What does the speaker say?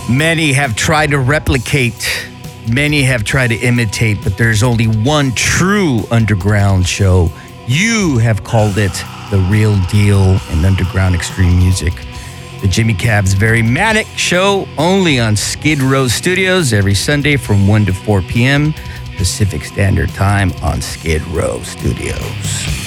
Many have tried to replicate, many have tried to imitate, but there's only one true underground show. You have called it the real deal in underground extreme music. The Jimmy Cab's Very Manic Show, only on Skid Row Studios every Sunday from 1 to 4 p.m. Pacific Standard Time on Skid Row Studios.